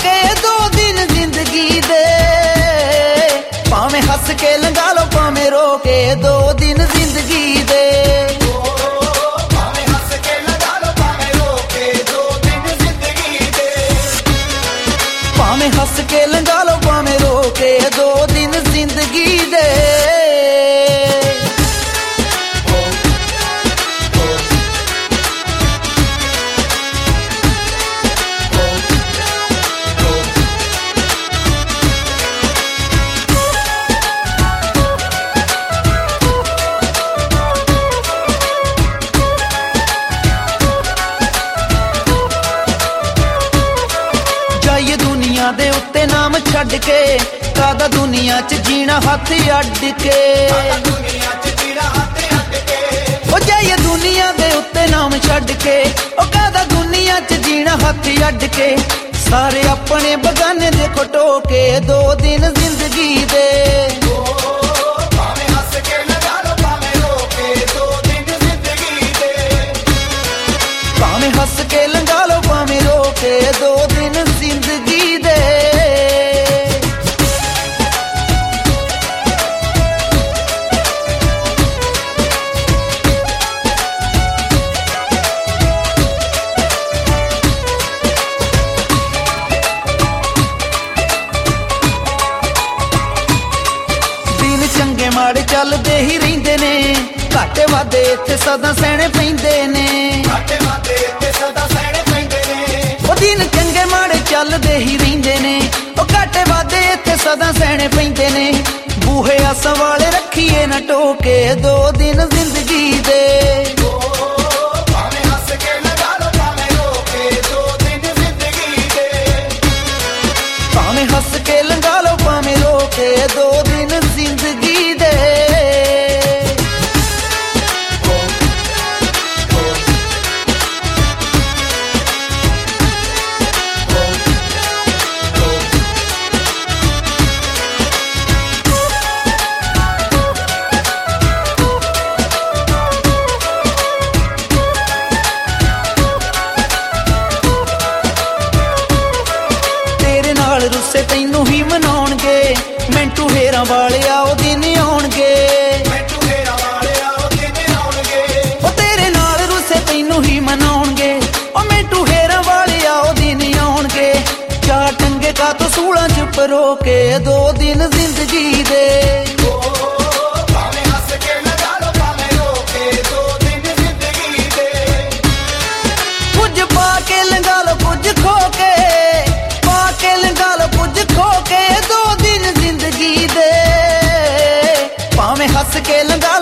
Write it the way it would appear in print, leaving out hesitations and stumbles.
ਕੇ 2 ਦਿਨ ਜ਼ਿੰਦਗੀ ਦੇ। ਭਾਵੇਂ ਹੱਸ ਕੇ ਲੰਘਾ ਲਓ ਭਾਵੇਂ ਰੋ ਕੇ 2 ਦਿਨ ਜ਼ਿੰਦਗੀ ਦੇ। ਭਾਵੇਂ ਹੱਸ ਕੇ ਲੰਘਾ ਲਓ ਭਾਵੇਂ ਰੋ ਕੇ 2 ਦਿਨ ਜ਼ਿੰਦਗੀ ਦੇ। ਭਾਵੇਂ ਹੱਸ ਕੇ ਲੰਘਾ ਲਓ ਭਾਵੇਂ ਰੋ ਕੇ 2 ਦਿਨ ਜ਼ਿੰਦਗੀ ਦੇ। ਜਾਈਏ ਦੁਨੀਆ ਦੇ ਉੱਤੇ ਨਾਮ ਛੱਡ ਕੇ, ਕਾਦਾ ਦੁਨੀਆ 'ਚ ਜੀਣਾ ਹੱਥ ਅੱਡ ਕੇ। ਦੁਨੀਆ 'ਚ ਜੀਣਾ ਹੱਥ ਅੱਡ ਕੇ। ਉਹ ਜਾਈਏ ਦੁਨੀਆ ਦੇ ਉੱਤੇ ਨਾਮ ਛੱਡ ਕੇ, ਉਹ ਕਾਦਾ ਦੁਨੀਆ 'ਚ ਜੀਣਾ ਹੱਥ ਅੱਡ ਕੇ। ਸਾਰੇ ਆਪਣੇ ਬਗਾਨੇ ਦੇ ਖਟੋ ਕੇ 2 ਦਿਨ ਜ਼ਿੰਦਗੀ ਦੇ। ਭਾਵੇਂ ਹੱਸ ਕੇ ਲੰਘਾ ਲਓ ਭਾਵੇਂ ਰੋ ਕੇ 2 ਦਿਨ ਜ਼ਿੰਦਗੀ ਦੇ। ਭਾਵੇਂ ਹੱਸ ਕੇ ਲੰਘਾ ਲਓ ਭਾਵੇਂ ਰੋ ਕੇ 2 ਦਿਨ ਜ਼ਿੰਦਗੀ ਦੇ। ਦਿਨ ਚੰਗੇ ਮਾੜੇ ਚੱਲਦੇ ਹੀ ਰਹਿੰਦੇ ਨੇ, ਘਾਟੇ ਵਾਧੇ ਇੱਥੇ ਸਦਾ ਸਹਿਣੇ ਪੈਂਦੇ ਨੇ। ਘਾਟੇ ਵਾਧੇ ਇੱਥੇ ਸਦਾ ਸਹਿਣੇ ਪੈਂਦੇ ਨੇ। ਉਹ ਦਿਨ ਚੰਗੇ ਮਾੜੇ ਚੱਲਦੇ ਹੀ ਰਹਿੰਦੇ ਨੇ, ਉਹ ਘਾਟੇ ਵਾਧੇ ਇੱਥੇ ਸਦਾ ਸਹਿਣੇ ਪੈਂਦੇ ਨੇ। ਬੂਹੇ ਆਸਾਂ ਵਾਲੇ ਰੱਖੀਏ ਨਾ ਟੋਕੇ 2 ਦਿਨ ਜ਼ਿੰਦਗੀ ਦੇ। ਭਾਵੇਂ ਹੱਸ ਕੇ ਲੰਘਾ ਲਓ ਭਾਵੇਂ ਰੋ ਕੇ 2 ਦਿਨ ਜ਼ਿੰਦਗੀ ਦੇ। ਭਾਵੇਂ ਹੱਸ ਕੇ ਲੰਘਾ ਲਓ ਭਾਵੇਂ ਰੋ ਕੇ 2 ਦਿਨ ਜ਼ਿੰਦਗੀ ਦੇ। ਤੇਰੇ ਨਾਲ ਰੁੱਸੇ ਤੈਨੂੰ ਹੀ ਮਨਾਉਣਗੇ, ਮੈਂਟੂ ਹੇਰਾਂ ਵਾਲਿਆ ਉਹ ਦਿਨ ਆਉਣਗੇ। ਮੈਂਟੂ ਹੇਰਾਂ ਵਾਲਿਆ ਉਹ ਦਿਨ ਆਉਣਗੇ। ਉਹ ਤੇਰੇ ਨਾਲ ਰੁੱਸੇ ਤੈਨੂੰ ਹੀ ਮਨਾਉਣਗੇ, ਉਹ ਮੈਂਟੂ ਹੇਰਾਂ ਵਾਲਿਆ ਉਹ ਦਿਨ ਆਉਣਗੇ। ਚਾਰ ਟੰਗੇ ਕਾ ਤੋਂ ਸੂਲਾਂ 'ਚ ਪਰੋ ਕੇ 2 ਦਿਨ ਜ਼ਿੰਦਗੀ ਦੇ। ਭਾਵੇਂ ਹੱਸ ਕੇ ਲੰਘਾ ਲਓ ਭਾਵੇਂ ਰੋ ਕੇ 2 ਦਿਨ ਜ਼ਿੰਦਗੀ ਦੇ। ਕੁਝ ਪਾ ਕੇ ਲੰਘਾ ਲਓ ਕੁਝ ਖੋ ਕੇ, ਪਾ ਕੇ ਲੰਘਾ ਲਓ ਕੁਝ ਖੋ ਕੇ 2 ਦਿਨ ਜ਼ਿੰਦਗੀ ਦੇ। ਭਾਵੇਂ ਹੱਸ ਕੇ ਲੰਘਾ